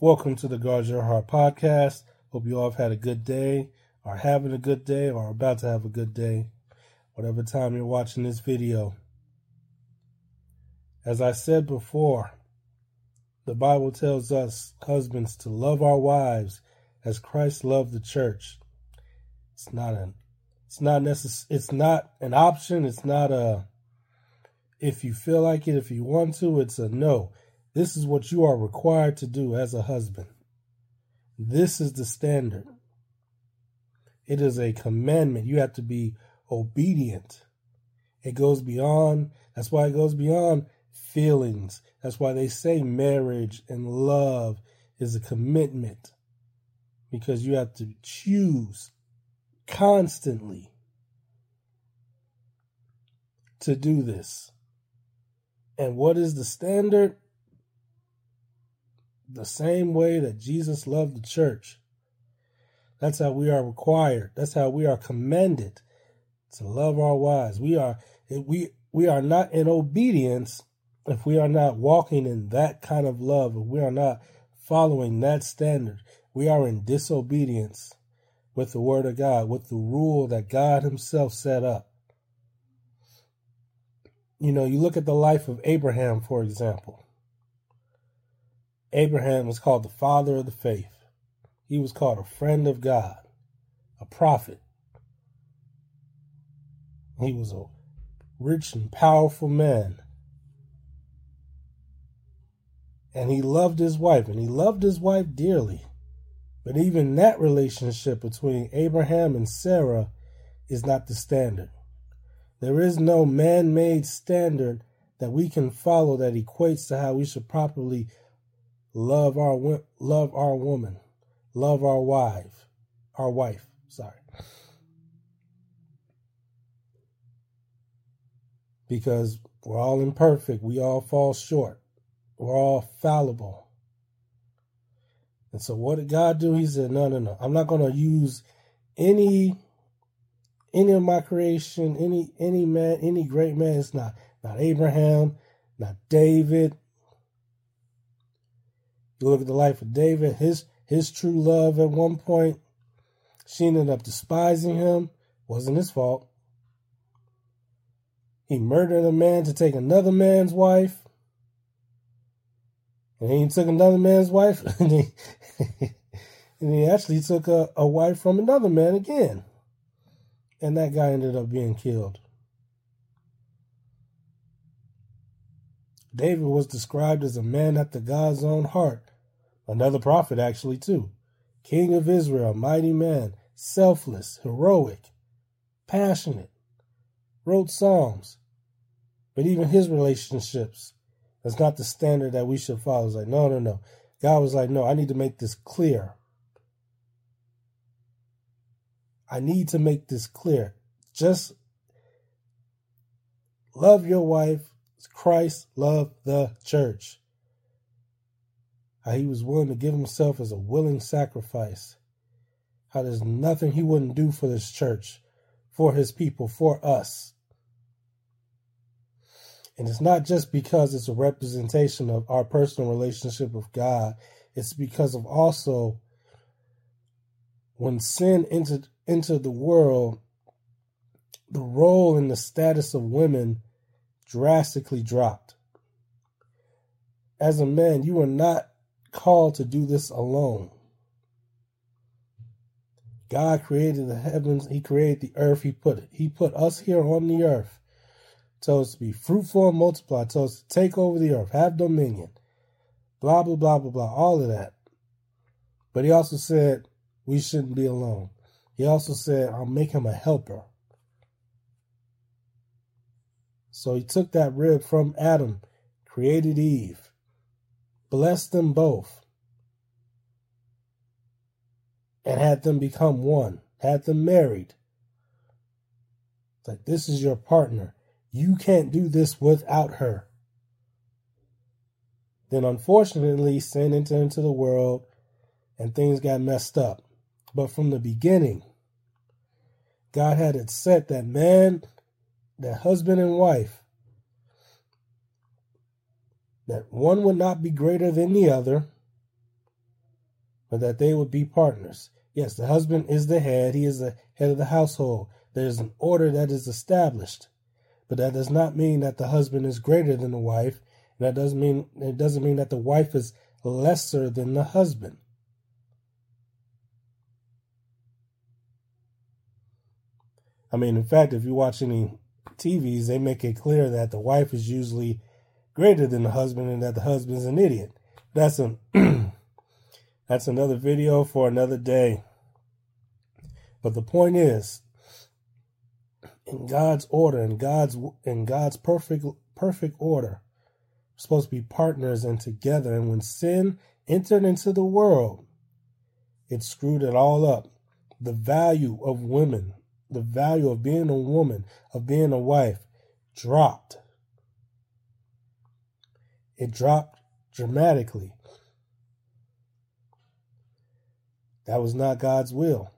Welcome to the Guard Your Heart podcast. Hope you all have had a good day, are having a good day, or about to have a good day, whatever time you're watching this video. As I said before, the Bible tells us husbands to love our wives as Christ loved the church. It's not an option. It's not a if you feel like it, if you want to. It's a no. This is what you are required to do as a husband. This is the standard. It is a commandment. You have to be obedient. It goes beyond. That's why it goes beyond feelings. That's why they say marriage and love is a commitment, because you have to choose constantly to do this. And what is the standard? The same way that Jesus loved the church. That's how we are required. That's how we are commanded to love our wives. We are not in obedience if we are not walking in that kind of love, if we are not following that standard. We are in disobedience with the word of God, with the rule that God himself set up. You know, you look at the life of Abraham, for example. Abraham was called the father of the faith. He was called a friend of God, a prophet. He was a rich and powerful man. And he loved his wife, and he loved his wife dearly. But even that relationship between Abraham and Sarah is not the standard. There is no man-made standard that we can follow that equates to how we should properly love our woman, love our wife. Because we're all imperfect. We all fall short. We're all fallible. And so what did God do? He said, no. I'm not going to use any of my creation, any man, any great man. It's not Abraham, not David. You look at the life of David, his true love at one point, she ended up despising him. Wasn't his fault. He murdered a man to take another man's wife. And he took another man's wife, and he actually took a wife from another man again. And that guy ended up being killed. David was described as a man after God's own heart. Another prophet, actually, too. King of Israel, mighty man, selfless, heroic, passionate, wrote Psalms. But even his relationships, that's not the standard that we should follow. It's like, no. God was like, no, I need to make this clear. I need to make this clear. Just love your wife as Christ loved the church. How he was willing to give himself as a willing sacrifice. How there's nothing he wouldn't do for this church, for his people, for us. And it's not just because it's a representation of our personal relationship with God. It's because of also when sin entered the world, the role and the status of women drastically dropped. As a man, you are not called to do this alone. God created the heavens. He created the earth. He put us here on the earth. Told us to be fruitful and multiply. Told us to take over the earth, have dominion, blah, blah, blah, blah, blah, all of that. But he also said we shouldn't be alone. He also said, I'll make him a helper. So he took that rib from Adam, created Eve, blessed them both, and had them become one, had them married. It's like, this is your partner. You can't do this without her. Then unfortunately, sin entered into the world and things got messed up. But from the beginning, God had it set that man, that husband and wife, that one would not be greater than the other, but that they would be partners. Yes, the husband is the head. He is the head of the household. There is an order that is established, but that does not mean that the husband is greater than the wife. And it doesn't mean that the wife is lesser than the husband. I mean, in fact, if you watch any TVs, they make it clear that the wife is usually greater than the husband and that the husband's an idiot. That's that's another video for another day. But the point is, in God's order, in God's perfect order, we're supposed to be partners and together. And when sin entered into the world, it screwed it all up. The value of women, the value of being a woman, of being a wife, dropped. It dropped dramatically. That was not God's will.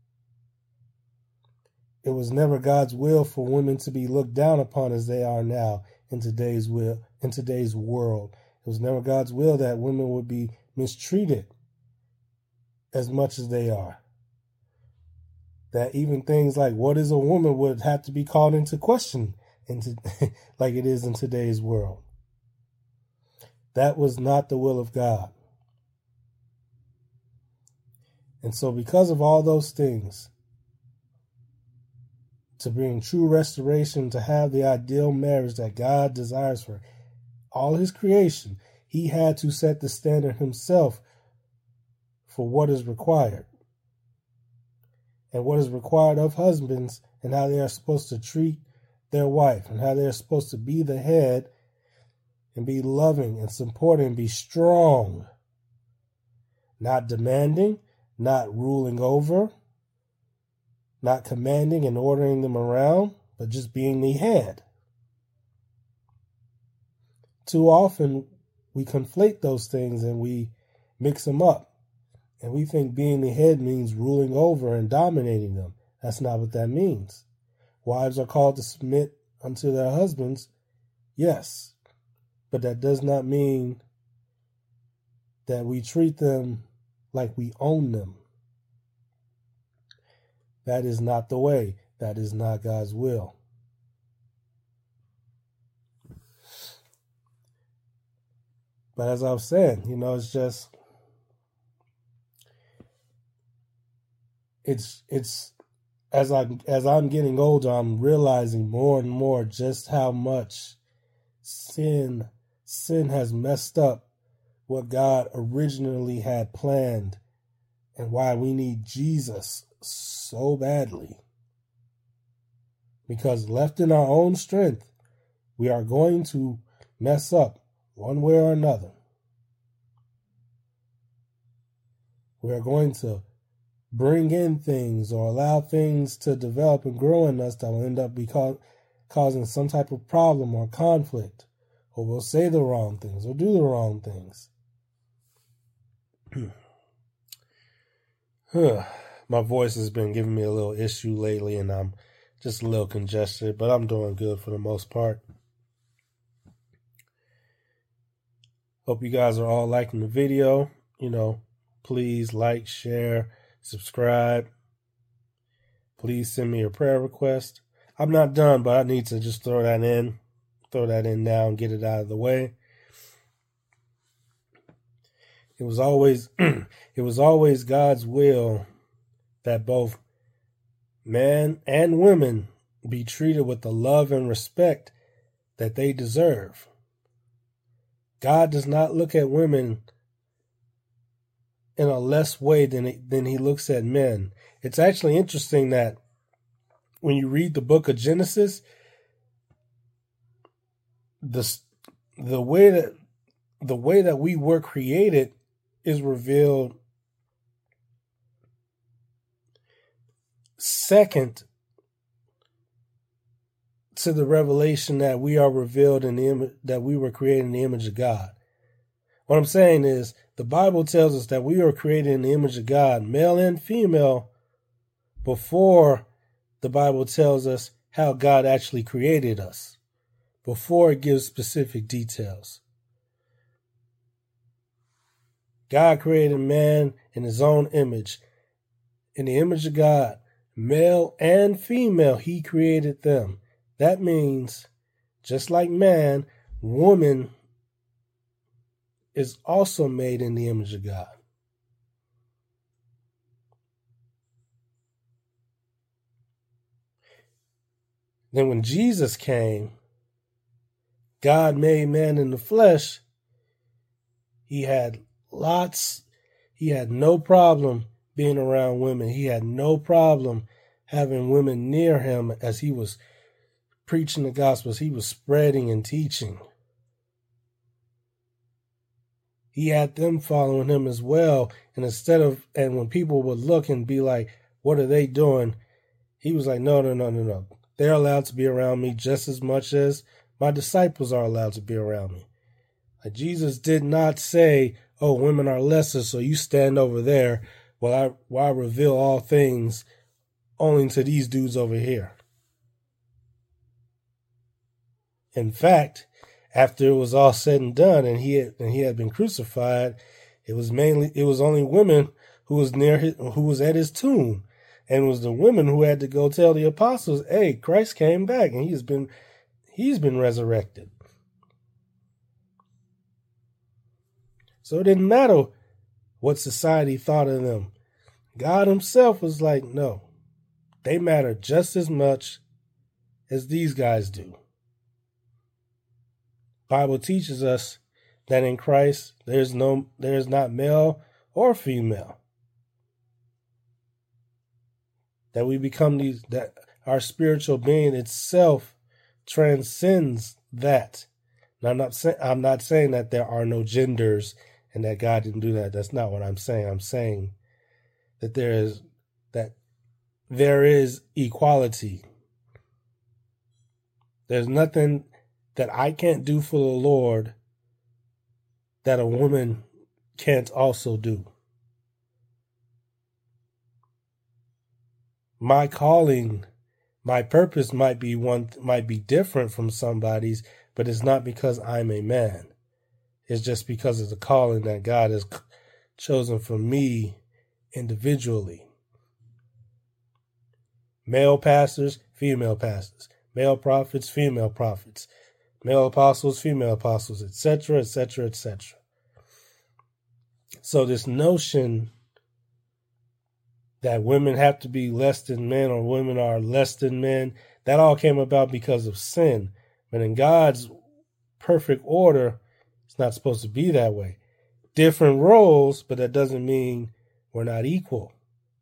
It was never God's will for women to be looked down upon as they are now in today's world. It was never God's will that women would be mistreated as much as they are. That even things like what is a woman would have to be called into question like it is in today's world. That was not the will of God. And so because of all those things, to bring true restoration, to have the ideal marriage that God desires for all his creation, he had to set the standard himself for what is required. And what is required of husbands and how they are supposed to treat their wife and how they are supposed to be the head and be loving and supporting and be strong. Not demanding, not ruling over, not commanding and ordering them around, but just being the head. Too often we conflate those things and we mix them up. And we think being the head means ruling over and dominating them. That's not what that means. Wives are called to submit unto their husbands, yes, but that does not mean that we treat them like we own them. That is not the way. That is not God's will. But as I was saying, it's just, it's as I'm getting older, I'm realizing more and more just how much sin has messed up what God originally had planned and why we need Jesus so badly. Because left in our own strength, we are going to mess up one way or another. We are going to bring in things or allow things to develop and grow in us that will end up causing some type of problem or conflict, or we'll say the wrong things or do the wrong things. My voice has been giving me a little issue lately, and I'm just a little congested, but I'm doing good for the most part. Hope you guys are all liking the video. Please like, share, subscribe. Please send me a prayer request. I'm not done, but I need to just throw that in now and get it out of the way. It was always God's will that both men and women be treated with the love and respect that they deserve. God does not look at women in a less way than he looks at men. It's actually interesting that when you read the book of Genesis, the way that we were created is revealed second to the revelation that we are revealed in the image, that we were created in the image of God. What I'm saying is, the Bible tells us that we are created in the image of God, male and female, before the Bible tells us how God actually created us, before it gives specific details. God created man in his own image. In the image of God, male and female, he created them. That means, just like man, woman is also made in the image of God. Then when Jesus came, God made man in the flesh. He had no problem being around women. He had no problem having women near him as he was preaching the gospel, as he was spreading and teaching. He had them following him as well. And when people would look and be like, what are they doing? He was like, no. They're allowed to be around me just as much as my disciples are allowed to be around me. Like, Jesus did not say, oh, women are lesser, so you stand over there while I reveal all things only to these dudes over here. In fact, after it was all said and done and he had been crucified, it was only women who was at his tomb. And it was the women who had to go tell the apostles, hey, Christ came back and he's been resurrected. So it didn't matter what society thought of them. God himself was like, no, they matter just as much as these guys do. Bible teaches us that in Christ there is not male or female. That we become that our spiritual being itself transcends that. Now, I'm not saying that there are no genders and that God didn't do that. That's not what I'm saying. I'm saying that there is equality. There's nothing that I can't do for the Lord that a woman can't also do. My calling, my purpose might be different from somebody's, but it's not because I'm a man. It's just because of the calling that God has chosen for me individually. Male pastors, female pastors. Male prophets, female prophets. Male apostles, female apostles, etc., etc., etc. So this notion that women have to be less than men or women are less than men, that all came about because of sin. But in God's perfect order, it's not supposed to be that way. Different roles, but that doesn't mean we're not equal.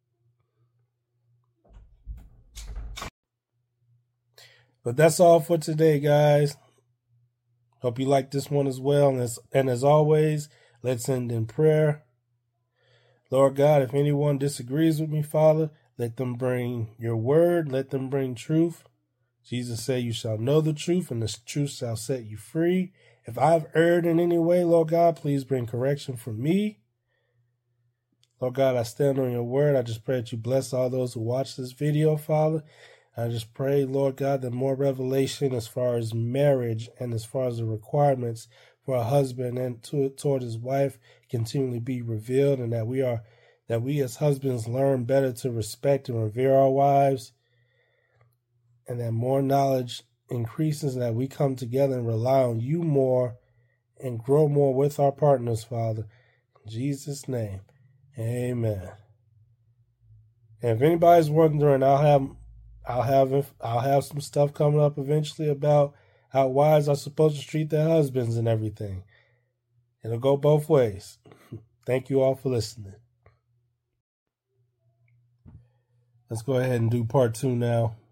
But that's all for today, guys. Hope you liked this one as well. And as always, let's end in prayer. Lord God, if anyone disagrees with me, Father, let them bring your word. Let them bring truth. Jesus said, you shall know the truth, and the truth shall set you free. If I've erred in any way, Lord God, please bring correction for me. Lord God, I stand on your word. I just pray that you bless all those who watch this video, Father. I just pray, Lord God, that more revelation as far as marriage and as far as the requirements for a husband and toward his wife continually be revealed, and that we as husbands learn better to respect and revere our wives, and that more knowledge increases, and that we come together and rely on you more and grow more with our partners, Father. In Jesus' name, amen. And if anybody's wondering, I'll have some stuff coming up eventually about how wives are supposed to treat their husbands and everything. It'll go both ways. Thank you all for listening. Let's go ahead and do part 2 now.